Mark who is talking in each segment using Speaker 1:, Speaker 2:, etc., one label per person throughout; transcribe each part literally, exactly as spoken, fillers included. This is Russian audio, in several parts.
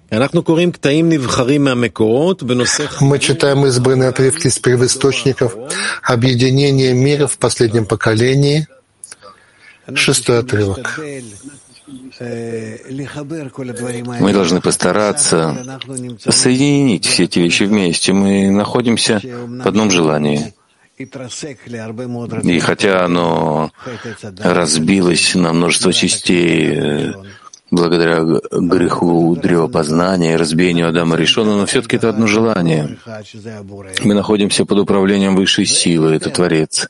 Speaker 1: Мы
Speaker 2: читаем избранные отрывки из первоисточников объединения мира в последнем поколении. Шестой отрывок.
Speaker 3: Мы должны постараться соединить все эти вещи вместе. Мы находимся в одном желании. И хотя оно разбилось на множество частей благодаря греху древопознания и разбиению Адама Ришона, но все-таки это одно желание. Мы находимся под управлением высшей силы, это Творец.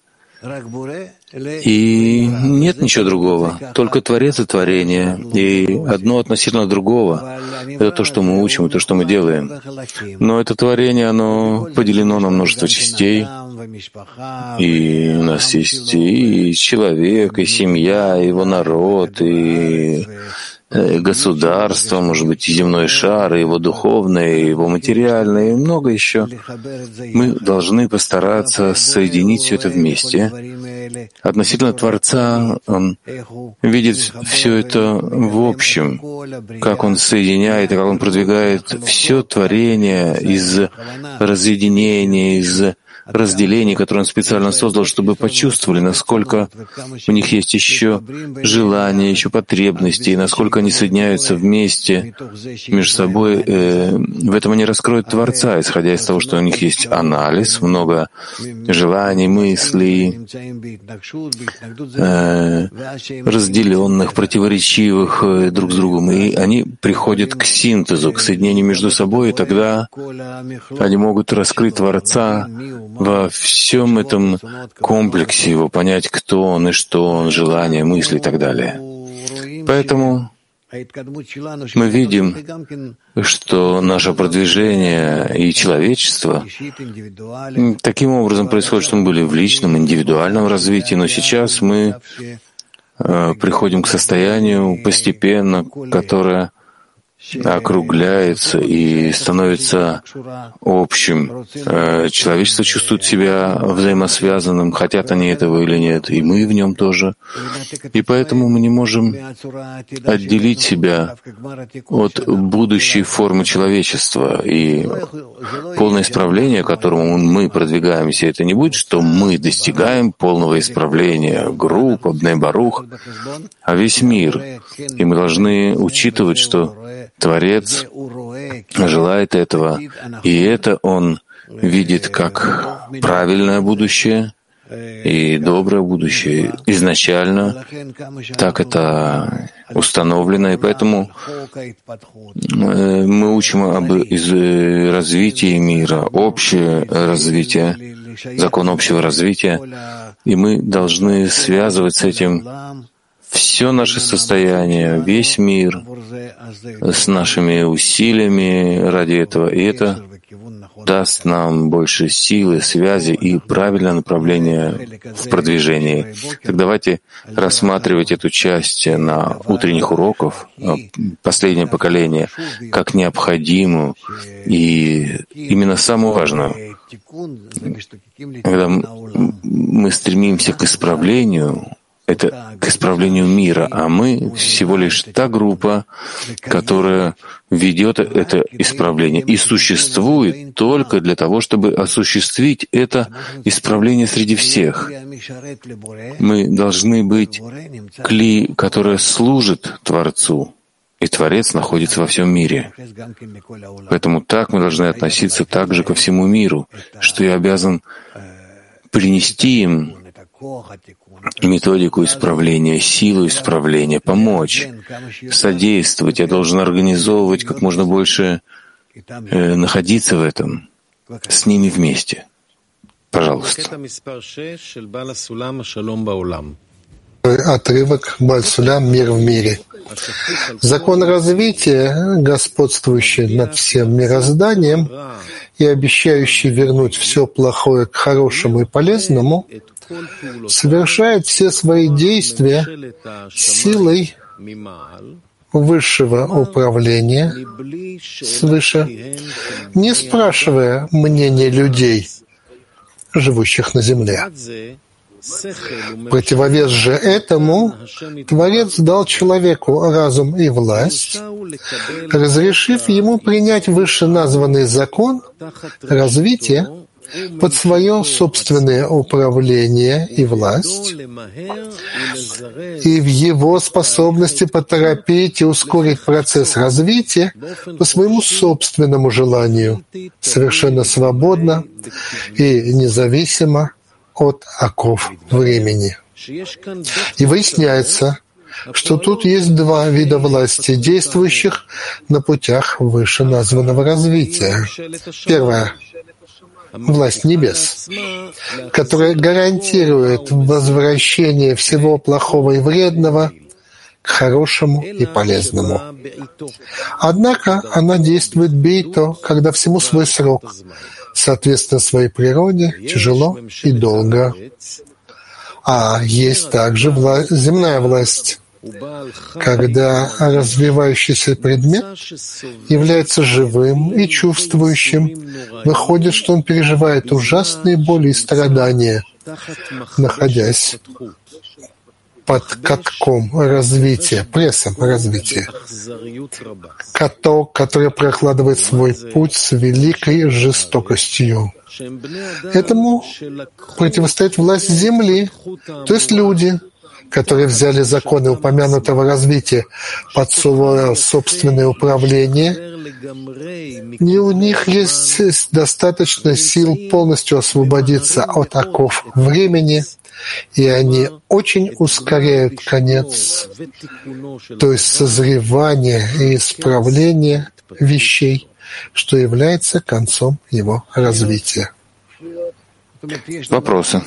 Speaker 3: И нет ничего другого, только Творец и творение. И одно относительно другого — это то, что мы учим, и то, что мы делаем. Но это творение, оно поделено на множество частей. И у нас есть и человек, и семья, и его народ, и государство, может быть, и земной шар, и его духовное, и его материальное, и много еще. Мы должны постараться соединить все это вместе. Относительно Творца, он видит все это в общем, как он соединяет и как он продвигает все творение из разъединения, из разделений, которые он специально создал, чтобы почувствовали, насколько у них есть еще желания, еще потребности, и насколько они соединяются вместе между собой. Э, в этом они раскроют Творца, исходя из того, что у них есть анализ, много желаний, мыслей, э, разделенных, противоречивых э, друг с другом, и они приходят к синтезу, к соединению между собой, и тогда они могут раскрыть Творца во всем этом комплексе его, понять, кто он и что он, желания, мысли и так далее. Поэтому мы видим, что наше продвижение и человечество таким образом происходит, что мы были в личном, индивидуальном развитии, но сейчас мы э, приходим к состоянию постепенно, которое округляется и становится общим. Человечество чувствует себя взаимосвязанным, хотят они этого или нет, и мы в нем тоже. И поэтому мы не можем отделить себя от будущей формы человечества. И полное исправление, к которому мы продвигаемся, это не будет, что мы достигаем полного исправления, группа, Бней Барух, а весь мир. И мы должны учитывать, что Творец желает этого, и это Он видит как правильное будущее и доброе будущее. Изначально так это установлено, и поэтому мы учим об развитии мира, общее развитие, закон общего развития, и мы должны связывать с этим все наше состояние, весь мир с нашими усилиями ради этого. И это даст нам больше силы, связи и правильное направление в продвижении. Так давайте рассматривать эту часть на утренних уроках, последнее поколение, как необходимую и именно самую важную. Когда мы стремимся к исправлению, это к исправлению мира, а мы всего лишь та группа, которая ведет это исправление и существует только для того, чтобы осуществить это исправление среди всех. Мы должны быть кли, которое служит Творцу, и Творец находится во всем мире. Поэтому так мы должны относиться также ко всему миру, что я обязан принести им методику исправления, силу исправления, помочь, содействовать. Я должен организовывать как можно больше, э, находиться в этом, с ними вместе. Пожалуйста.
Speaker 2: Отрывок Бааль Сулам «Мир в мире». Закон развития, господствующий над всем мирозданием и обещающий вернуть все плохое к хорошему и полезному, совершает все свои действия силой высшего управления свыше, не спрашивая мнения людей, живущих на земле. В противовес же этому Творец дал человеку разум и власть, разрешив ему принять вышеназванный закон развития под свое собственное управление и власть, и в его способности поторопить и ускорить процесс развития по своему собственному желанию, совершенно свободно и независимо от оков времени. И выясняется, что тут есть два вида власти, действующих на путях вышеназванного развития. Первое — власть небес, которая гарантирует возвращение всего плохого и вредного к хорошему и полезному. Однако она действует бейто, когда всему свой срок, соответственно своей природе, тяжело и долго. А есть также вла- земная власть, когда развивающийся предмет является живым и чувствующим, выходит, что он переживает ужасные боли и страдания, находясь под катком развития, прессом развития. Каток, который прокладывает свой путь с великой жестокостью. Этому противостоит власть земли, то есть люди, которые взяли законы упомянутого развития под свое собственное управление, и у них есть достаточно сил полностью освободиться от оков времени, и они очень ускоряют конец, то есть созревание и исправление вещей, что является концом его развития.
Speaker 3: Вопросы.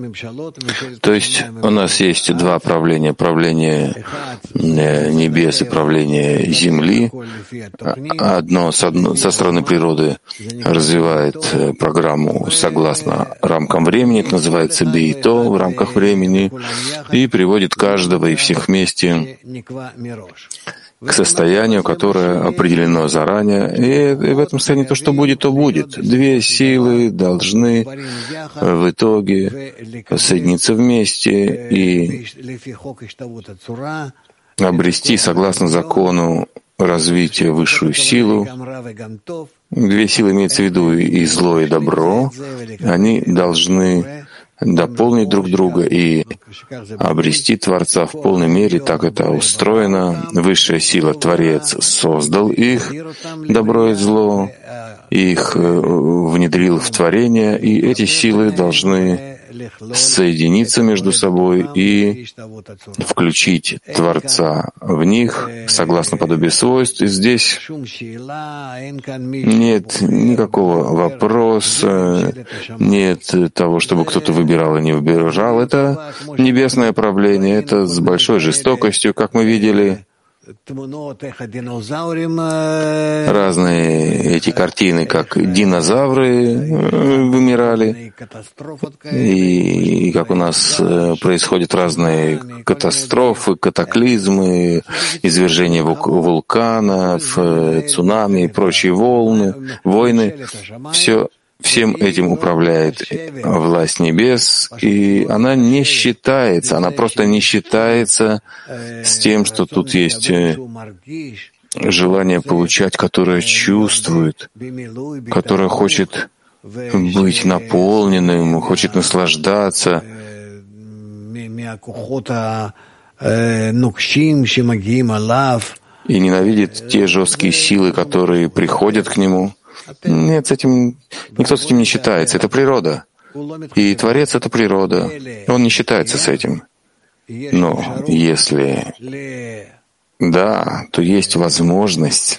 Speaker 3: То есть у нас есть два правления. Правление небес и правление земли. Одно со стороны природы развивает программу согласно рамкам времени, это называется бейто в рамках времени, и приводит каждого и всех вместе к состоянию, которое определено заранее. И в этом состоянии то, что будет, то будет. Две силы должны в итоге соединиться вместе и обрести, согласно закону развития, высшую силу. Две силы имеется в виду и зло, и добро. Они должны дополнить друг друга и обрести Творца в полной мере. Так это устроено. Высшая сила, Творец, создал их, добро и зло, их внедрил в творение, и эти силы должны соединиться между собой и включить Творца в них, согласно подобию свойств. И здесь нет никакого вопроса, нет того, чтобы кто-то выбирал и не выбирал. Это небесное правление, это с большой жестокостью, как мы видели. Разные эти картины, как динозавры вымирали, и как у нас происходят разные катастрофы, катаклизмы, извержения вулканов, цунами и прочие волны, войны. Все Всем этим управляет власть небес, и она не считается, она просто не считается с тем, что тут есть желание получать, которое чувствует, которое хочет быть наполненным, хочет наслаждаться. И ненавидит те жесткие силы, которые приходят к нему. Нет, с этим никто с этим не считается. Это природа. И Творец — это природа. Он не считается с этим. Но если да, то есть возможность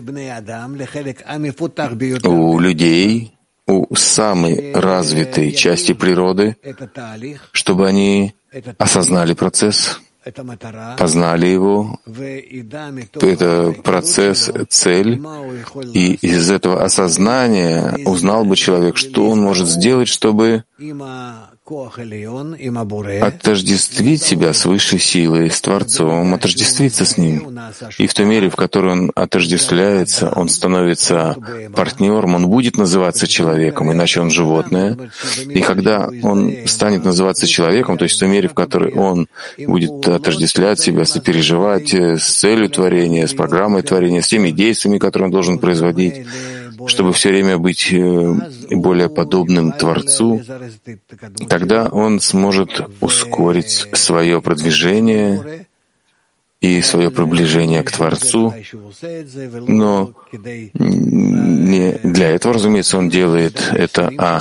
Speaker 3: у людей, у самой развитой части природы, чтобы они осознали процесс, познали его, это процесс, цель, и из этого осознания узнал бы человек, что он может сделать, чтобы отождествить себя с высшей силой, с Творцом, отождествиться с Ним. И в той мере, в которой он отождествляется, он становится партнером, он будет называться человеком, иначе он животное. И когда он станет называться человеком, то есть в той мере, в которой он будет отождествлять себя, сопереживать с целью творения, с программой творения, с теми действиями, которые он должен производить, чтобы все время быть более подобным Творцу, тогда он сможет ускорить свое продвижение и свое приближение к Творцу. Но не для этого, разумеется, он делает это, а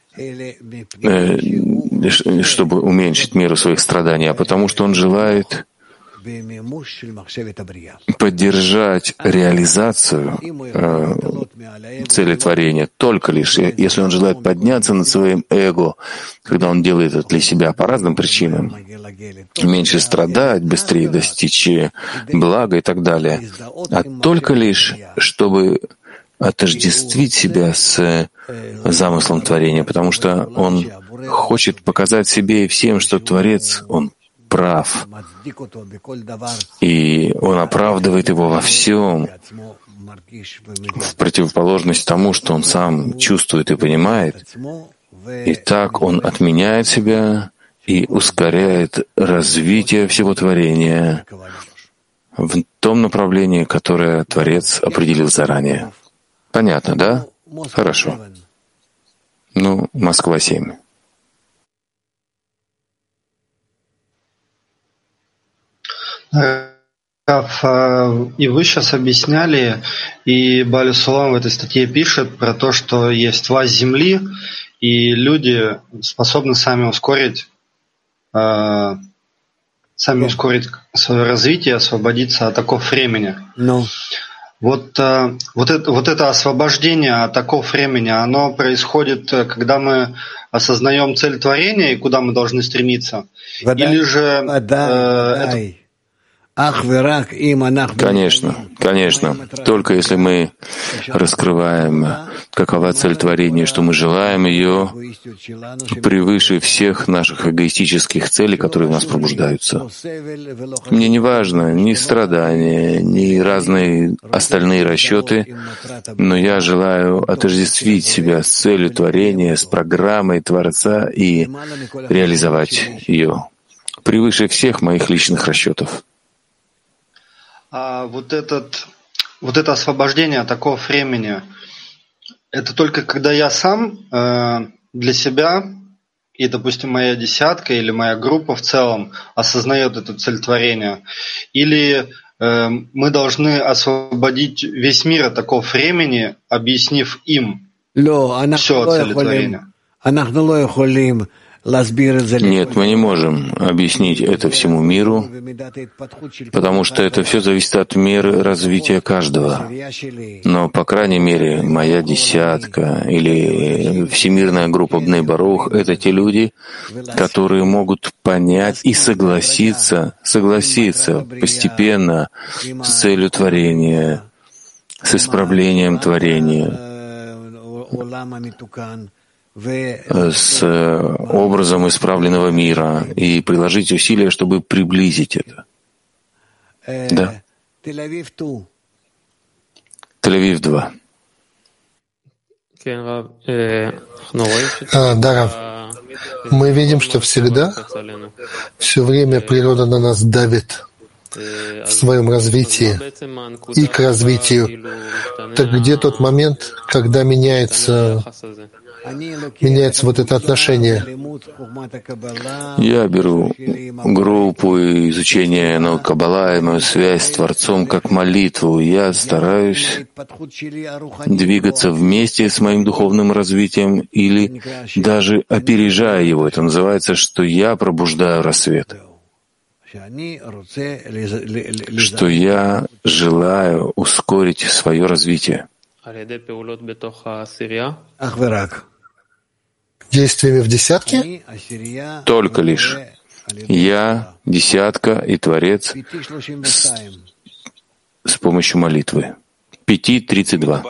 Speaker 3: чтобы уменьшить меру своих страданий, а потому что он желает поддержать реализацию э, цели творения только лишь, если он желает подняться над своим эго, когда он делает это для себя по разным причинам, меньше страдать, быстрее достичь блага и так далее, а только лишь, чтобы отождествить себя с замыслом творения, потому что он хочет показать себе и всем, что Творец, он прав, и он оправдывает его во всем, в противоположность тому, что он сам чувствует и понимает. И так он отменяет себя и ускоряет развитие всего творения в том направлении, которое Творец определил заранее. Понятно, да? Хорошо. Ну, Москва семь.
Speaker 1: И вы сейчас объясняли, и Бааль Сулам в этой статье пишет про то, что есть власть Земли, и люди способны сами ускорить, э, сами ускорить свое развитие, освободиться от оков времени.
Speaker 4: No.
Speaker 1: Вот, э, вот, это, вот это освобождение от оков времени, оно происходит, когда мы осознаем цель творения и куда мы должны стремиться?
Speaker 4: Вода,
Speaker 1: Или же
Speaker 4: вода,
Speaker 1: э, это...
Speaker 3: Конечно, конечно. Только если мы раскрываем, какова цель творения, что мы желаем ее превыше всех наших эгоистических целей, которые в нас пробуждаются. Мне не важно ни страдания, ни разные остальные расчеты, но я желаю отождествить себя с целью творения, с программой Творца и реализовать ее превыше всех моих личных расчетов.
Speaker 1: А вот, этот, вот это освобождение от такого времени, это только когда я сам э, для себя, и, допустим, моя десятка или моя группа в целом осознает эту цель творения, или э, мы должны освободить весь мир от такого времени, объяснив им все цель творения.
Speaker 3: Нет, мы не можем объяснить это всему миру, потому что это все зависит от меры развития каждого. Но, по крайней мере, моя десятка или всемирная группа Бней Барух — это те люди, которые могут понять и согласиться, согласиться постепенно с целью творения, с исправлением творения, с образом исправленного мира и приложить усилия, чтобы приблизить это. Да. Тель-Авив два.
Speaker 2: А, да, Рав. Мы видим, что всегда, все время природа на нас давит в своем развитии и к развитию. Так где тот момент, когда меняется меняется вот это отношение?
Speaker 3: Я беру группу изучения наук Каббала и мою связь с Творцом как молитву. Я стараюсь двигаться вместе с моим духовным развитием или даже опережая его. Это называется, что я пробуждаю рассвет. Что я желаю ускорить свое развитие.
Speaker 2: Действиями в десятке?
Speaker 3: Только лишь я, десятка и Творец с, с помощью молитвы. пять тридцать два.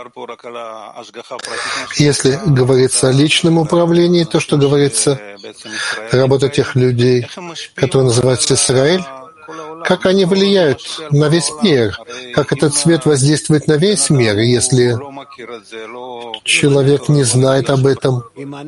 Speaker 2: Если говорится о личном управлении, то, что говорится, работа тех людей, которые называются Израиль, как они влияют на весь мир, как этот свет воздействует на весь мир, если человек не знает об этом.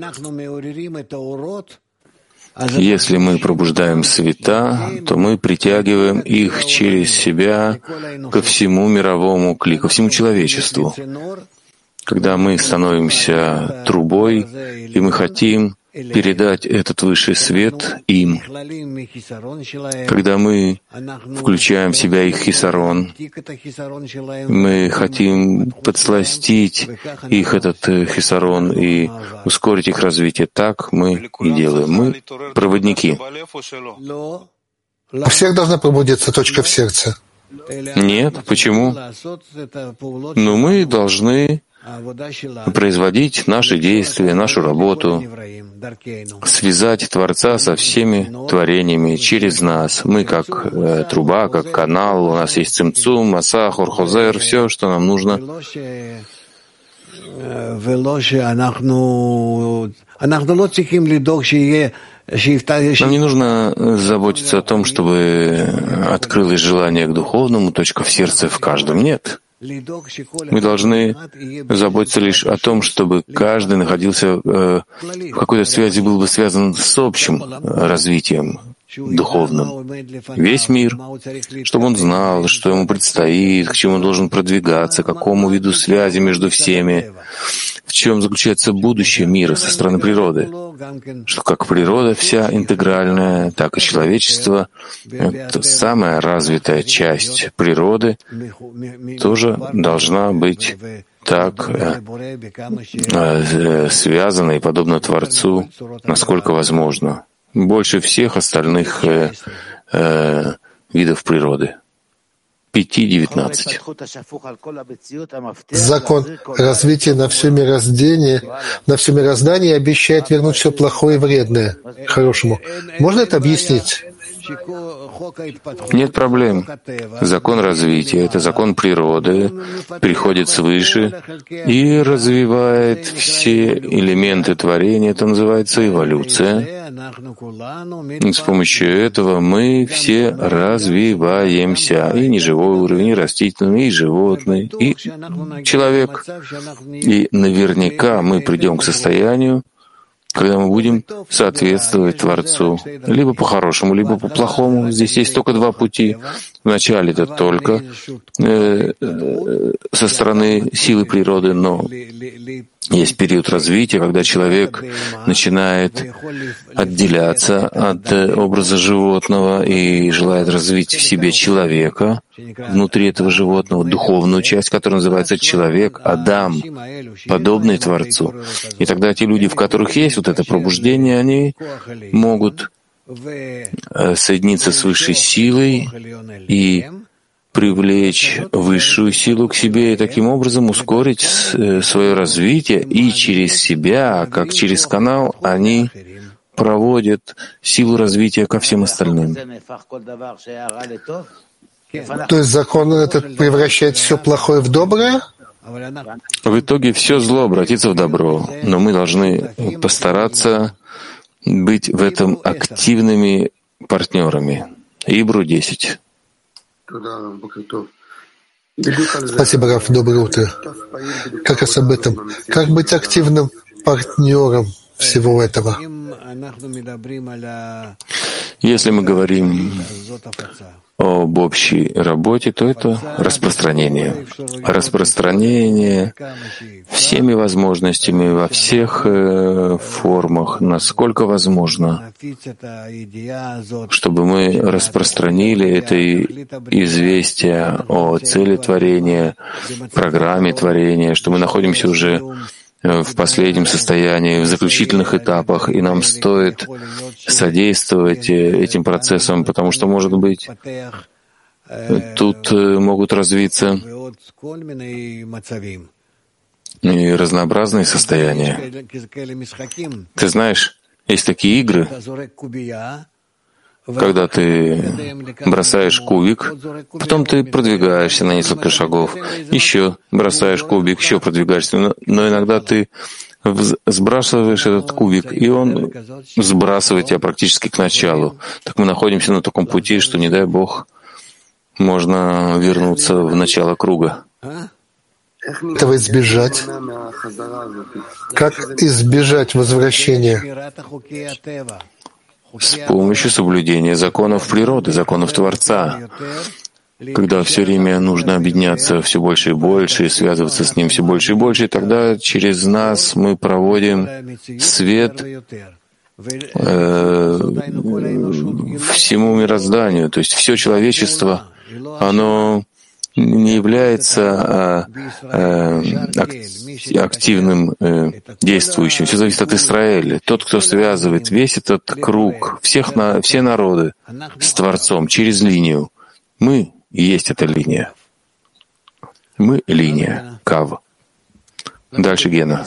Speaker 3: Если мы пробуждаем света, то мы притягиваем их через себя ко всему мировому клику, ко всему человечеству. Когда мы становимся трубой, и мы хотим передать этот высший свет им, когда мы включаем в себя их хисарон, мы хотим подсластить их этот хисарон и ускорить их развитие. Так мы и делаем. Мы проводники.
Speaker 2: У всех должна пробудиться точка в сердце.
Speaker 3: Нет, почему? Но мы должны производить наши действия, нашу работу, связать Творца со всеми творениями через нас. Мы как э, труба, как канал, у нас есть цимцум, масах, орхозер, все, что нам нужно. Нам не нужно заботиться о том, чтобы открылось желание к духовному, точка в сердце в каждом. Нет. Мы должны заботиться лишь о том, чтобы каждый находился э, в какой-то связи, был бы связан с общим развитием духовным. Весь мир, чтобы он знал, что ему предстоит, к чему он должен продвигаться, к какому виду связи между всеми, в чем заключается будущее мира со стороны природы, что как природа вся интегральная, так и человечество, это самая развитая часть природы, тоже должна быть так э, э, связана и подобна Творцу, насколько возможно, больше всех остальных э, э, видов природы. пять девятнадцать.
Speaker 2: Закон развития на все мироздание, на все мироздание обещает вернуть все плохое и вредное к хорошему. Можно это объяснить?
Speaker 3: Нет проблем. Закон развития — это закон природы, приходит свыше и развивает все элементы творения. Это называется эволюция. И с помощью этого мы все развиваемся. И неживой уровень, и растительный, и животный, и человек. И наверняка мы придем к состоянию, когда мы будем соответствовать Творцу, либо по-хорошему, либо по-плохому. Здесь есть только два пути. Вначале это только э, э, со стороны силы природы, но есть период развития, когда человек начинает отделяться от образа животного и желает развить в себе человека, внутри этого животного, духовную часть, которая называется человек, Адам, подобный Творцу. И тогда те люди, в которых есть вот это пробуждение, они могут соединиться с высшей силой и привлечь высшую силу к себе и таким образом ускорить свое развитие, и через себя, как через канал, они проводят силу развития ко всем остальным.
Speaker 2: То есть закон этот превращает все плохое в доброе?
Speaker 3: В итоге все зло обратится в добро, но мы должны постараться быть в этом активными партнерами. Ибру десять.
Speaker 2: Спасибо, Раф. Доброе утро. Как раз об этом. Как быть активным партнером всего этого?
Speaker 3: Если мы говорим об общей работе, то это распространение. Распространение всеми возможностями, во всех э, формах, насколько возможно, чтобы мы распространили это известие о цели творения, программе творения, что мы находимся уже в последнем состоянии, в заключительных этапах, и нам стоит содействовать этим процессам, потому что, может быть, тут могут развиться и разнообразные состояния. Ты знаешь, есть такие игры, когда ты бросаешь кубик, потом ты продвигаешься на несколько шагов, еще бросаешь кубик, еще продвигаешься, но, но иногда ты сбрасываешь этот кубик, и он сбрасывает тебя практически к началу. Так мы находимся на таком пути, что, не дай Бог, можно вернуться в начало круга.
Speaker 2: Этого избежать? Как избежать возвращения?
Speaker 3: С помощью соблюдения законов природы, законов Творца. Когда все время нужно объединяться все больше и больше, и связываться с Ним все больше и больше, и тогда через нас мы проводим свет э, всему мирозданию. То есть все человечество, оно не является а, а, активным э, действующим. Все зависит от Израиля. Тот, кто связывает весь этот круг, всех на, все народы с Творцом через линию. Мы и есть эта линия. Мы — линия, Кав. Дальше Гена.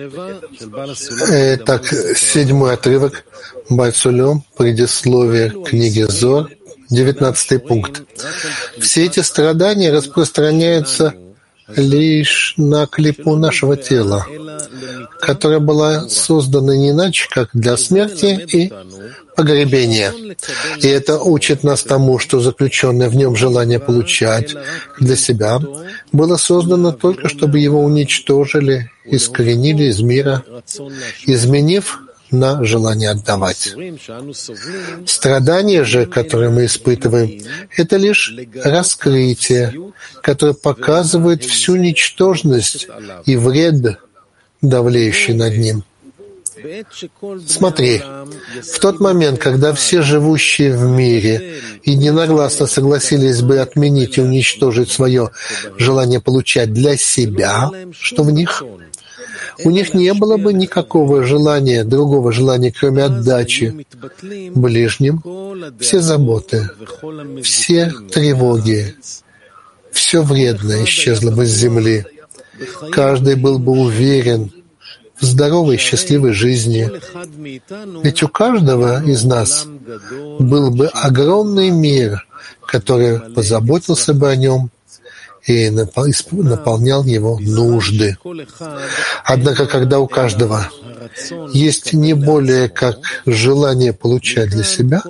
Speaker 2: Итак, седьмой отрывок, Байцулем, предисловие книги Зор, девятнадцатый пункт. Все эти страдания распространяются лишь на клипу нашего тела, которая была создана не иначе, как для смерти и погребения. И это учит нас тому, что заключенное в нем желание получать для себя было создано только, чтобы его уничтожили, искоренили из мира, изменив на желание отдавать. Страдания же, которые мы испытываем, это лишь раскрытие, которое показывает всю ничтожность и вред, давлеющий над ним. Смотри, в тот момент, когда все живущие в мире единогласно согласились бы отменить и уничтожить свое желание получать для себя, что в них, у них не было бы никакого желания, другого желания, кроме отдачи ближним, все заботы, все тревоги, все вредное исчезло бы с земли. Каждый был бы уверен в здоровой и счастливой жизни. Ведь у каждого из нас был бы огромный мир, который позаботился бы о нем и наполнял его нужды. Однако, когда у каждого есть не более как желание получать для себя,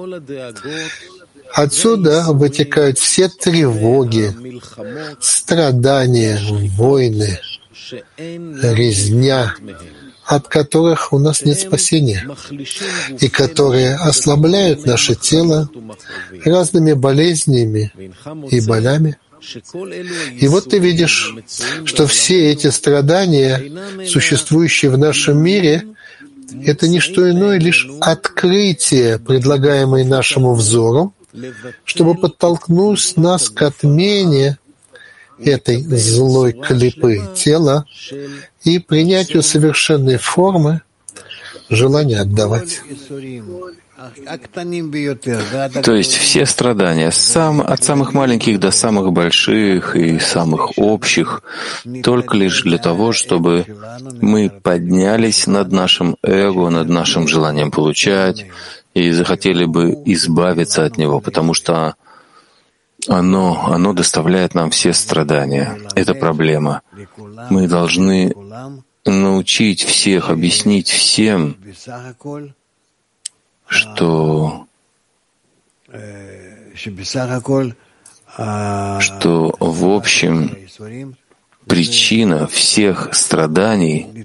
Speaker 2: отсюда вытекают все тревоги, страдания, войны, резня, от которых у нас нет спасения, и которые ослабляют наше тело разными болезнями и болями. И вот ты видишь, что все эти страдания, существующие в нашем мире, это не что иное, лишь открытие, предлагаемое нашему взору, чтобы подтолкнуть нас к отмене этой злой клипы тела и принятию совершенной формы желания отдавать.
Speaker 3: То есть все страдания, сам, от самых маленьких до самых больших и самых общих, только лишь для того, чтобы мы поднялись над нашим эго, над нашим желанием получать и захотели бы избавиться от него, потому что оно, оно доставляет нам все страдания. Это проблема. Мы должны научить всех, объяснить всем, что, что в общем причина всех страданий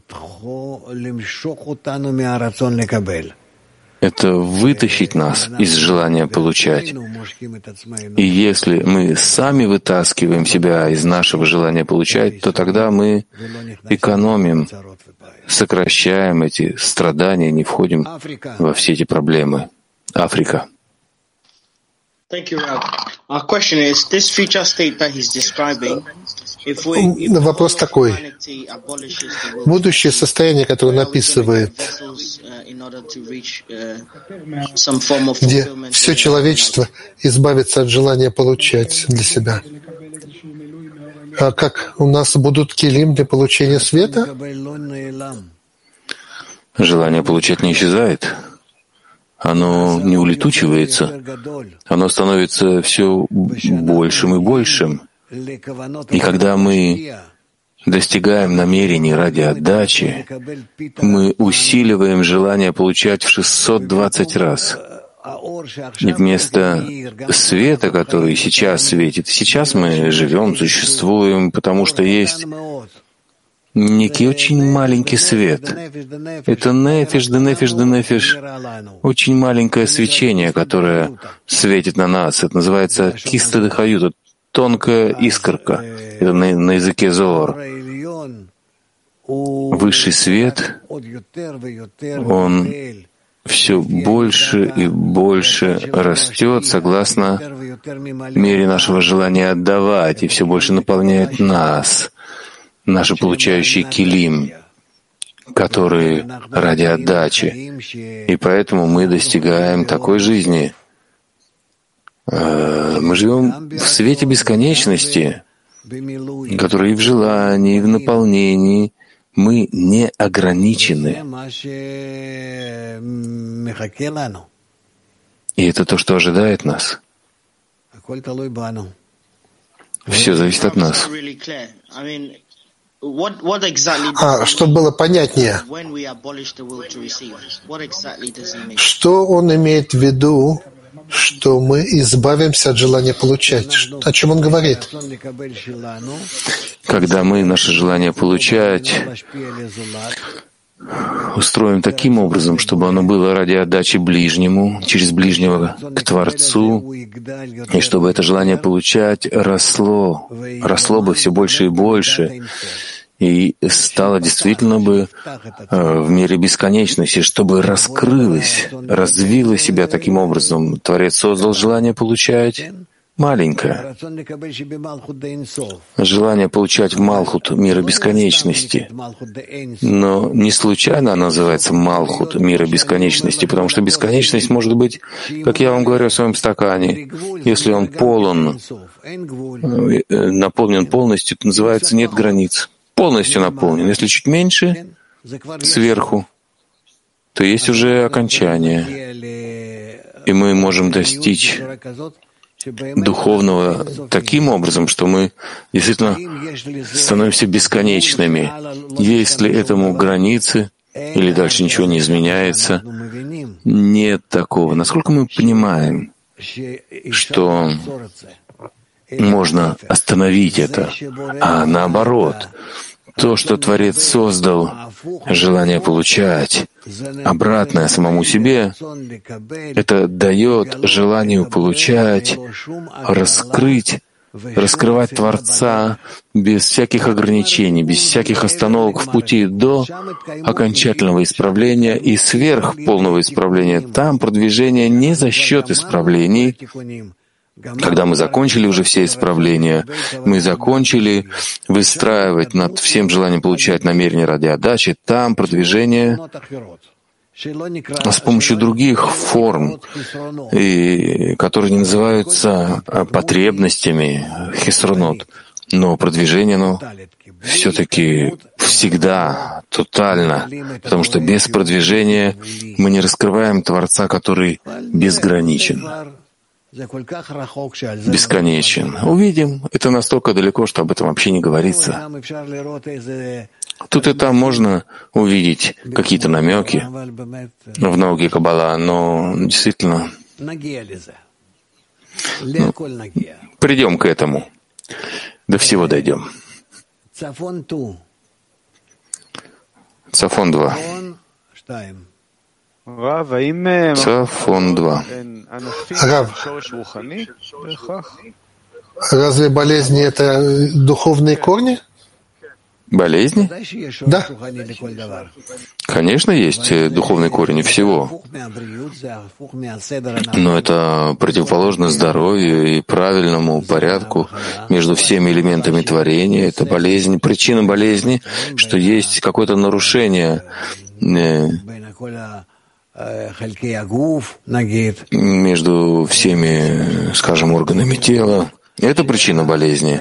Speaker 3: — это вытащить нас из желания получать. И если мы сами вытаскиваем себя из нашего желания получать, то тогда мы экономим, сокращаем эти страдания, не входим во все эти проблемы. Африка.
Speaker 2: Вопрос такой. Будущее состояние, которое он описывает, где все человечество избавится от желания получать для себя. А как у нас будут килим для получения света?
Speaker 3: Желание получать не исчезает. оно не улетучивается, оно становится все большим и большим. И когда мы достигаем намерений ради отдачи, мы усиливаем желание получать в шестьсот двадцать раз. И вместо света, который сейчас светит, сейчас мы живем, существуем, потому что есть некий очень маленький свет. Это нефиш, да нефиш, да нефиш. Очень маленькое свечение, которое светит на нас. Это называется киста де хаюта, тонкая искорка. Это на, на языке Зоар. Высший свет, он все больше и больше растет согласно мере нашего желания отдавать, и все больше наполняет нас, наши получающие килим, которые ради отдачи. И поэтому мы достигаем такой жизни. Мы живем в свете бесконечности, который и в желании, и в наполнении. Мы не ограничены. И это то, что ожидает нас. Все зависит от нас.
Speaker 2: А, чтобы было понятнее, что он имеет в виду, что мы избавимся от желания получать? О чем он говорит?
Speaker 3: Когда мы наше желание получать устроим таким образом, чтобы оно было ради отдачи ближнему, через ближнего к Творцу, и чтобы это желание получать росло, росло бы все больше и больше, и стало действительно бы в мире бесконечности, чтобы раскрылось, развило себя таким образом. Творец создал желание получать маленькое. Желание получать в Малхут, мира бесконечности. Но не случайно оно называется Малхут, мира бесконечности, потому что бесконечность может быть, как я вам говорю о своем стакане, если он полон, наполнен полностью, то называется нет границ. Полностью наполнен. Если чуть меньше, сверху, то есть уже окончание. И мы можем достичь духовного таким образом, что мы действительно становимся бесконечными. Есть ли этому границы, или дальше ничего не изменяется? Нет такого. Насколько мы понимаем, что можно остановить это, а наоборот, то, что Творец создал, желание получать, обратное самому себе, это дает желанию получать, раскрыть, раскрывать Творца без всяких ограничений, без всяких остановок в пути до окончательного исправления и сверх полного исправления. Там продвижение не за счет исправлений. Когда мы закончили уже все исправления, мы закончили выстраивать над всем желанием получать намерение ради отдачи, там продвижение с помощью других форм, и, которые не называются потребностями, хисронот, но продвижение, оно все-таки всегда, тотально, потому что без продвижения мы не раскрываем Творца, который безграничен. Бесконечен. Увидим. Это настолько далеко, что об этом вообще не говорится. Тут и там можно увидеть какие-то намеки в науке Каббала, но действительно ну, придем к этому. До всего дойдем. Цафон два. Цафон два.
Speaker 2: Рав, разве болезни — это духовные корни?
Speaker 3: Болезни?
Speaker 2: Да.
Speaker 3: Конечно, есть духовный корень всего. Но это противоположно здоровью и правильному порядку между всеми элементами творения. Это болезнь. Причина болезни, что есть какое-то нарушение между всеми, скажем, органами тела, Это причина болезни,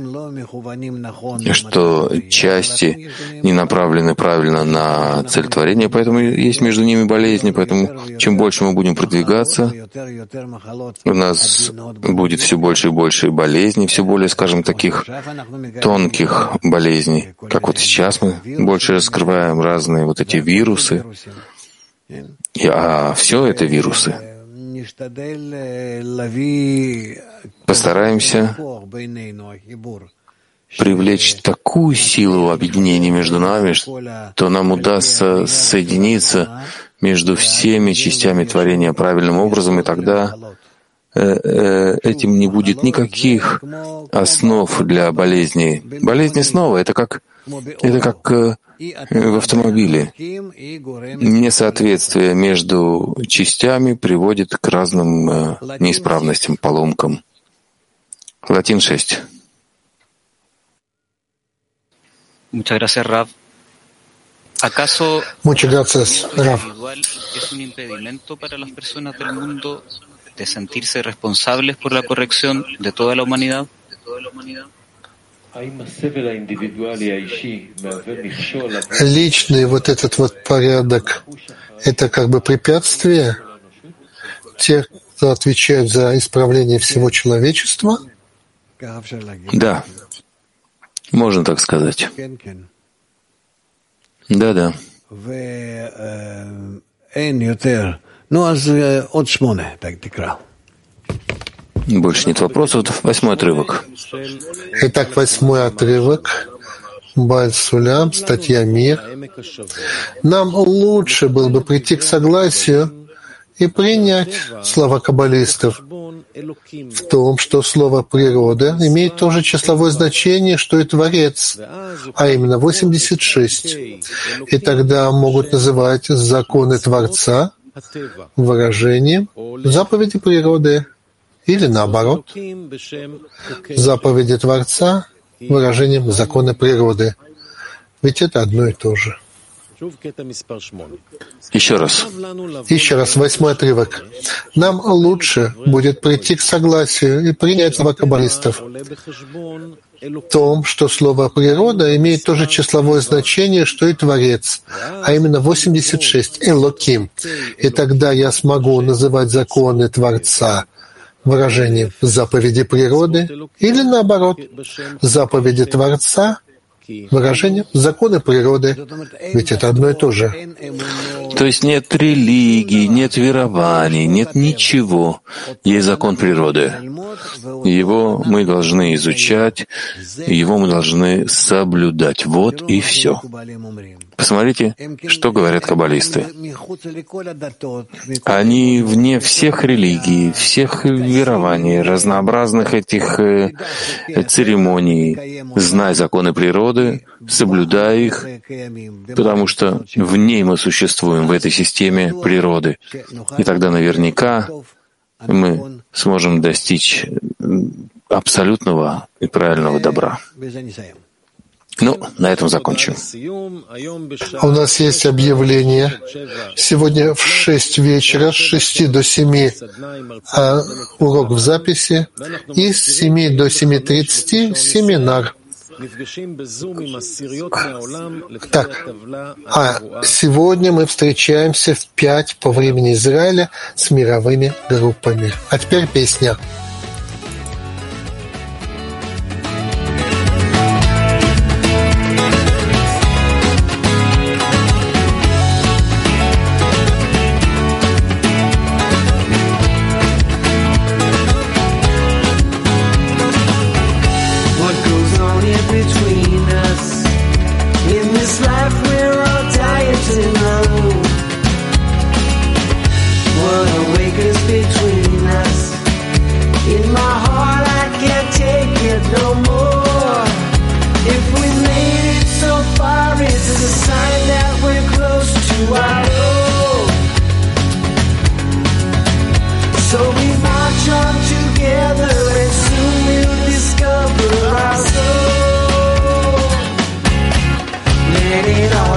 Speaker 3: что части не направлены правильно на цель творения, поэтому есть между ними болезни, поэтому чем больше мы будем продвигаться, у нас будет все больше и больше болезней, все более, скажем, таких тонких болезней, как вот сейчас мы больше раскрываем разные вот эти вирусы, и, а все это вирусы. Постараемся привлечь такую силу объединения между нами, что нам удастся соединиться между всеми частями творения правильным образом, и тогда э, э, этим не будет никаких основ для болезней. Болезни снова — это как, это как э, в автомобиле. Несоответствие между частями приводит к разным э, неисправностям, поломкам. Латин шесть.
Speaker 4: Muchas gracias, Rav. ¿Acaso
Speaker 2: Muchas gracias, Rav.
Speaker 4: es un impedimento para las personas del mundo de sentirse responsables por la corrección de toda la humanidad?
Speaker 2: Личный вот этот вот порядок — это как бы препятствие тех, кто отвечает за исправление всего человечества?
Speaker 3: Да, можно так сказать. Да-да. Больше нет вопросов. Восьмой отрывок.
Speaker 2: Итак, восьмой отрывок. Бааль Сулям, статья «Мир». Нам лучше было бы прийти к согласию и принять слова каббалистов в том, что слово «природа» имеет то же числовое значение, что и «творец», а именно восемьдесят шесть. И тогда могут называть законы Творца выражением заповеди природы, или наоборот, заповеди Творца выражением закона природы. Ведь это одно и то же.
Speaker 3: Еще раз.
Speaker 2: Еще раз, восьмой отрывок. Нам лучше будет прийти к согласию и принять слова каббалистов в том, что слово «природа» имеет то же числовое значение, что и «творец», а именно восемьдесят шесть, «элоким». И тогда я смогу называть законы Творца выражением заповеди природы или, наоборот, заповеди Творца выражением законы природы. Ведь это одно и то же.
Speaker 3: То есть нет религии, нет верований, нет ничего. Есть закон природы. Его мы должны изучать, его мы должны соблюдать. Вот и все. Посмотрите, что говорят каббалисты. Они вне всех религий, всех верований, разнообразных этих э, церемоний. Знай законы природы, соблюдай их, потому что в ней мы существуем, в этой системе природы. И тогда наверняка мы сможем достичь абсолютного и правильного добра. Ну, на этом закончим.
Speaker 2: У нас есть объявление. Сегодня в шесть вечера, с шести до семи а, урок в записи, и с семи до семи тридцати семинар. Так, а сегодня мы встречаемся в пять по времени Израиля с мировыми группами. А теперь песня.
Speaker 5: So we march on together and soon we'll discover our soul. Let it all